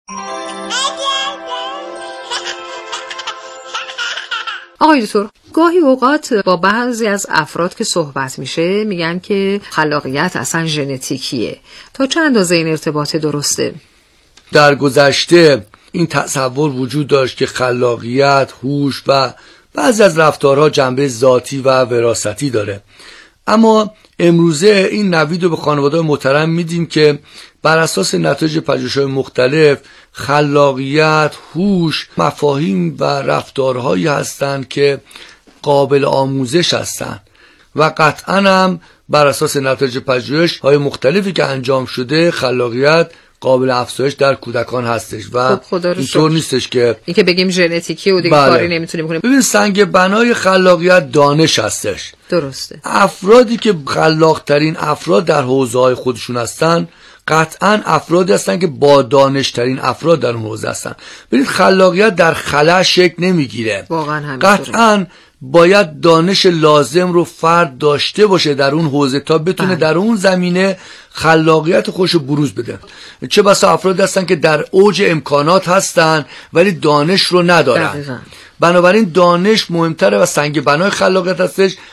آقای دکتر، گاهی اوقات با بعضی از افراد که صحبت میشه میگن که خلاقیت اصلا ژنتیکیه. تا چند اندازه این ارتباط درسته؟ در گذشته این تصور وجود داشت که خلاقیت، هوش و بعضی از رفتارها جنبه ذاتی و وراثتی داره، اما امروزه این نوید رو به خانواده محترم میدیم که بر اساس نتایج پژوهش‌های مختلف خلاقیت، هوش مفاهیم و رفتارهایی هستند که قابل آموزش هستند و قطعاً هم بر اساس نتایج پژوهش‌های مختلفی که انجام شده خلاقیت قابل افزایش در کودکان هستش و اینطور نیستش که این که بگیم ژنتیکی و دیگه کاری نمیتونیم بکنیم. ببین سنگ بنای خلاقیت دانش هستش. درسته. افرادی که خلاق‌ترین افراد در حوزه‌های خودشون هستن قطعاً افرادی هستن که با دانش‌ترین افراد در اون حوزه هستن. ببینید خلاقیت در خلا شکل نمیگیره. قطعاً باید دانش لازم رو فرد داشته باشه در اون حوزه تا بتونه در اون زمینه خلاقیت خودش رو بروز بده. چه بسا افراد هستن که در اوج امکانات هستن ولی دانش رو ندارن. بنابراین دانش مهمتره و سنگ بنای خلاقیت هستش